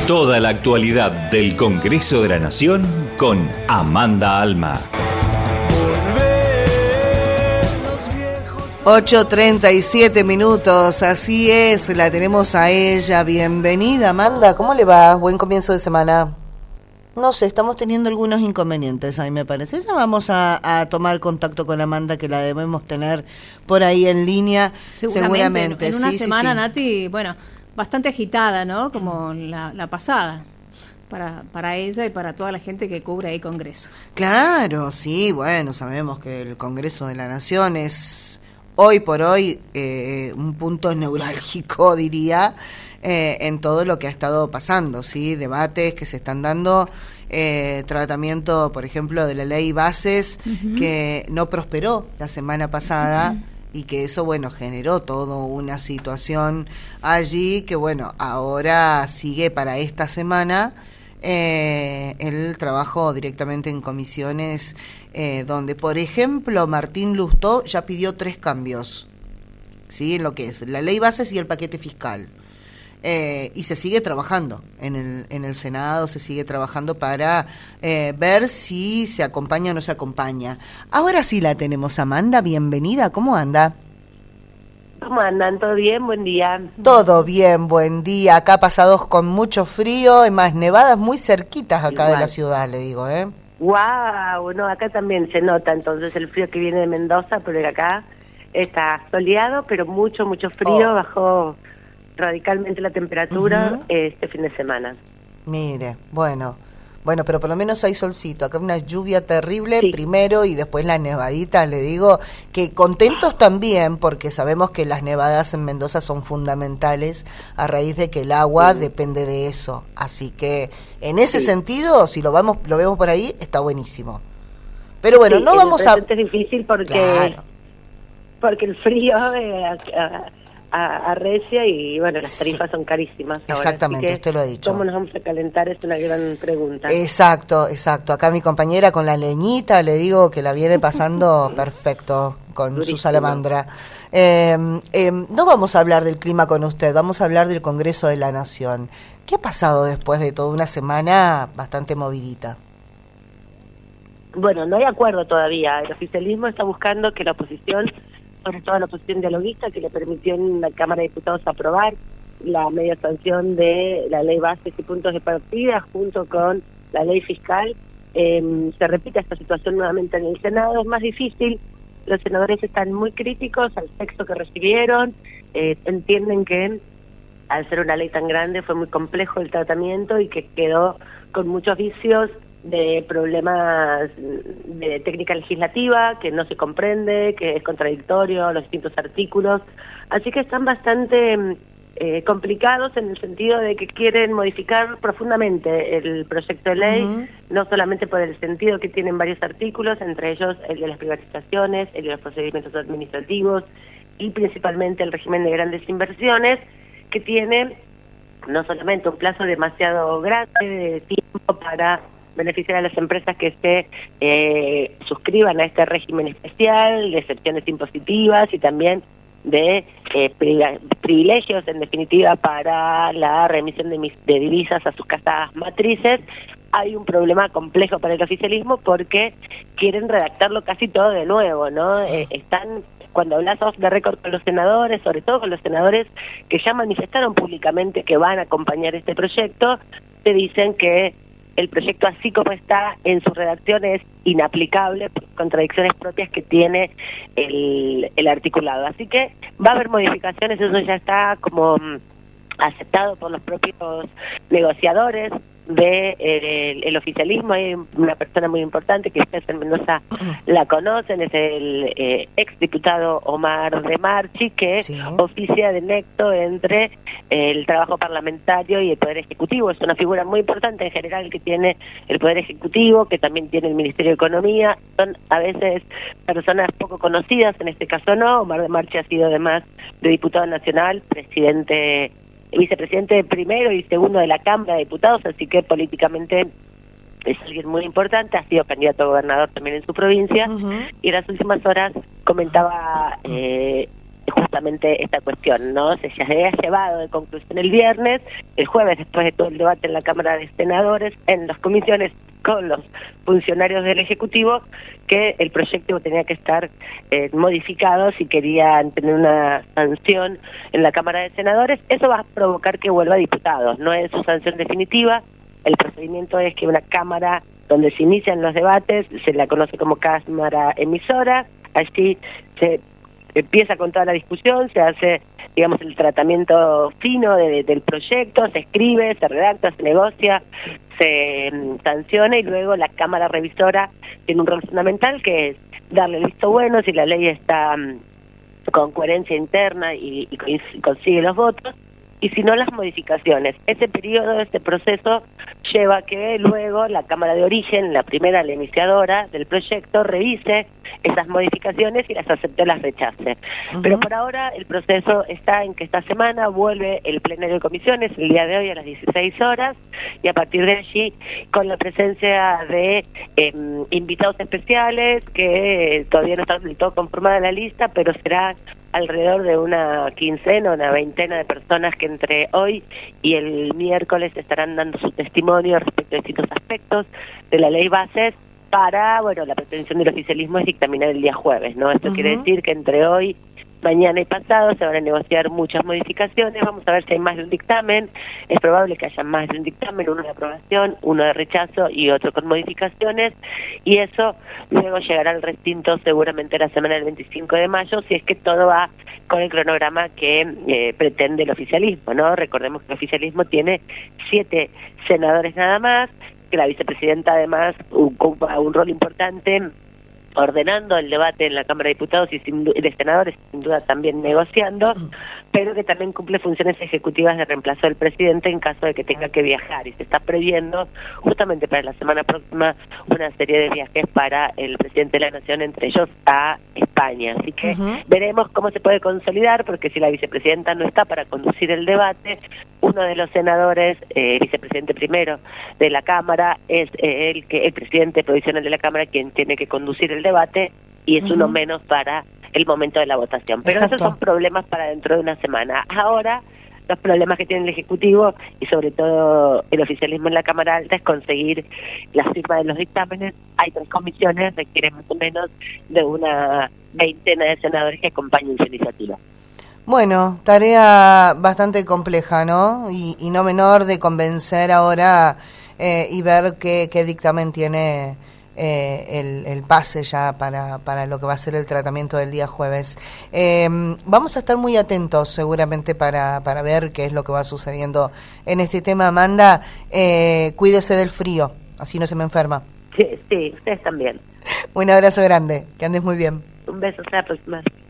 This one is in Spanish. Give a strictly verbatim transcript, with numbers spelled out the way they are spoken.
Toda la actualidad del Congreso de la Nación con Amanda Alma. ocho treinta y siete minutos, así es, la tenemos a ella. Bienvenida, Amanda, ¿cómo le va? Buen comienzo de semana. No sé, estamos teniendo algunos inconvenientes, a mí me parece. Ya vamos a, a tomar contacto con Amanda, que la debemos tener por ahí en línea, seguramente. seguramente. En, en una sí, semana, sí, sí. Nati, bueno, bastante agitada, ¿no? Como la, la pasada, para, para ella y para toda la gente que cubre ahí Congreso. Claro, sí, bueno, sabemos que el Congreso de la Nación es hoy por hoy eh, un punto neurálgico, diría, eh, en todo lo que ha estado pasando, ¿sí? Debates que se están dando, eh, tratamiento, por ejemplo, de la ley Bases, uh-huh. que no prosperó la semana pasada, uh-huh. y que eso, bueno, generó toda una situación allí que, bueno, ahora sigue para esta semana eh, el trabajo directamente en comisiones, eh, donde, por ejemplo, Martín Lustó ya pidió tres cambios, ¿sí? En lo que es la ley Bases y el paquete fiscal. Eh, y se sigue trabajando en el, en el Senado, se sigue trabajando para eh, ver si se acompaña o no se acompaña. Ahora sí la tenemos, Amanda, bienvenida, ¿cómo anda? ¿Cómo andan? ¿Todo bien? Buen día. Todo bien, buen día. Acá pasados con mucho frío, y más nevadas muy cerquitas acá Igual. de la ciudad, le digo, ¿eh? Wow, no, acá también se nota entonces el frío que viene de Mendoza, pero acá está soleado, pero mucho, mucho frío, oh. bajó radicalmente la temperatura uh-huh. este fin de semana. Mire, bueno, bueno, pero por lo menos hay solcito. Acá una lluvia terrible sí. primero y después la nevadita, le digo que contentos también, porque sabemos que las nevadas en Mendoza son fundamentales a raíz de que el agua sí. depende de eso. Así que en ese sí. sentido, si lo vamos, lo vemos por ahí, está buenísimo. Pero bueno, sí, no vamos a... Es difícil porque, claro. porque el frío... Eh, uh, arrecia y bueno, las tarifas sí. son carísimas ahora. Exactamente, usted lo ha dicho. ¿Cómo nos vamos a calentar? Es una gran pregunta. Exacto, exacto. Acá mi compañera con la leñita, le digo que la viene pasando perfecto con Durísimo. su salamandra. Eh, eh, no vamos a hablar del clima con usted, vamos a hablar del Congreso de la Nación. ¿Qué ha pasado después de toda una semana bastante movidita? Bueno, no hay acuerdo todavía. El oficialismo está buscando que la oposición, sobre todo la oposición dialoguista, que le permitió en la Cámara de Diputados aprobar la media sanción de la ley Bases y puntos de partida junto con la ley fiscal. Eh, se repite esta situación nuevamente en el Senado, es más difícil, los senadores están muy críticos al texto que recibieron, eh, entienden que al ser una ley tan grande fue muy complejo el tratamiento y que quedó con muchos vicios de problemas de técnica legislativa, que no se comprende, que es contradictorio, los distintos artículos. Así que están bastante eh, complicados en el sentido de que quieren modificar profundamente el proyecto de ley, uh-huh. no solamente por el sentido que tienen varios artículos, entre ellos el de las privatizaciones, el de los procedimientos administrativos y principalmente el régimen de grandes inversiones, que tiene no solamente un plazo demasiado grande de tiempo para beneficiar a las empresas que se eh, suscriban a este régimen especial, de excepciones impositivas y también de eh, privilegios, en definitiva, para la remisión de, de divisas a sus casas matrices. Hay un problema complejo para el oficialismo porque quieren redactarlo casi todo de nuevo, ¿no? Eh, están... Cuando hablas off the record con los senadores, sobre todo con los senadores que ya manifestaron públicamente que van a acompañar este proyecto, te dicen que el proyecto así como está en su redacción es inaplicable por contradicciones propias que tiene el, el articulado. Así que va a haber modificaciones, eso ya está como aceptado por los propios negociadores de eh, el, el oficialismo. Hay una persona muy importante que ustedes en Mendoza la conocen, es el eh, exdiputado Omar de Marchi, que sí. oficia de nexo entre eh, el trabajo parlamentario y el Poder Ejecutivo. Es una figura muy importante en general que tiene el Poder Ejecutivo, que también tiene el Ministerio de Economía. Son a veces personas poco conocidas, en este caso no. Omar de Marchi ha sido además de diputado nacional, presidente vicepresidente primero y segundo de la Cámara de Diputados, así que políticamente es alguien muy importante, ha sido candidato a gobernador también en su provincia, uh-huh. y en las últimas horas comentaba eh, justamente esta cuestión, ¿no? Se ya había llevado de conclusión el viernes, el jueves, después de todo el debate en la Cámara de Senadores, en las comisiones con los funcionarios del Ejecutivo, que el proyecto tenía que estar eh, modificado si querían tener una sanción en la Cámara de Senadores. Eso va a provocar que vuelva a diputados, no es su sanción definitiva. El procedimiento es que una Cámara donde se inician los debates, se la conoce como Cámara Emisora, allí se empieza con toda la discusión, se hace, digamos, el tratamiento fino de, de, del proyecto, se escribe, se redacta, se negocia, se um, sanciona, y luego la Cámara Revisora tiene un rol fundamental, que es darle el visto bueno si la ley está um, con coherencia interna y, y consigue los votos, y si no, las modificaciones. Ese periodo, este proceso, lleva a que luego la Cámara de Origen, la primera, la iniciadora del proyecto, revise esas modificaciones y las acepte o las rechace. Uh-huh. Pero por ahora el proceso está en que esta semana vuelve el plenario de comisiones, el día de hoy a las dieciséis horas, y a partir de allí, con la presencia de eh, invitados especiales, que todavía no está del todo conformada la lista, pero será alrededor de una quincena, una veintena de personas que entre hoy y el miércoles estarán dando su testimonio respecto a distintos aspectos de la ley bases, para, bueno, la pretensión del oficialismo es dictaminar el día jueves, ¿no? Esto uh-huh. quiere decir que entre hoy, mañana y pasado se van a negociar muchas modificaciones. Vamos a ver si hay más de un dictamen. Es probable que haya más de un dictamen, uno de aprobación, uno de rechazo y otro con modificaciones, y eso luego llegará al recinto seguramente la semana del veinticinco de mayo, si es que todo va con el cronograma que eh, pretende el oficialismo, ¿no? Recordemos que el oficialismo tiene siete senadores nada más, que la vicepresidenta además ocupa un rol importante ordenando el debate en la Cámara de Diputados y sin de senadores, sin duda también negociando, pero que también cumple funciones ejecutivas de reemplazo del presidente en caso de que tenga que viajar, y se está previendo justamente para la semana próxima una serie de viajes para el presidente de la Nación, entre ellos a España. Así que uh-huh. veremos cómo se puede consolidar, porque si la vicepresidenta no está para conducir el debate, uno de los senadores, eh, vicepresidente primero de la Cámara, es eh, el que el presidente provisional de la Cámara quien tiene que conducir el debate, y es uh-huh. uno menos para el momento de la votación. Pero Exacto. esos son problemas para dentro de una semana. Ahora, los problemas que tiene el Ejecutivo y sobre todo el oficialismo en la Cámara Alta es conseguir la firma de los dictámenes. Hay tres comisiones, requieren más o menos de una veintena de senadores que acompañen su iniciativa. Bueno, tarea bastante compleja, ¿no? Y, y no menor de convencer ahora eh, y ver qué, qué dictamen tiene eh, el, el pase ya para, para lo que va a ser el tratamiento del día jueves. Eh, vamos a estar muy atentos seguramente para, para ver qué es lo que va sucediendo en este tema. Amanda, eh, cuídese del frío, así no se me enferma. Sí, sí, ustedes también. Un abrazo grande, que andes muy bien. Un beso, hasta la próxima.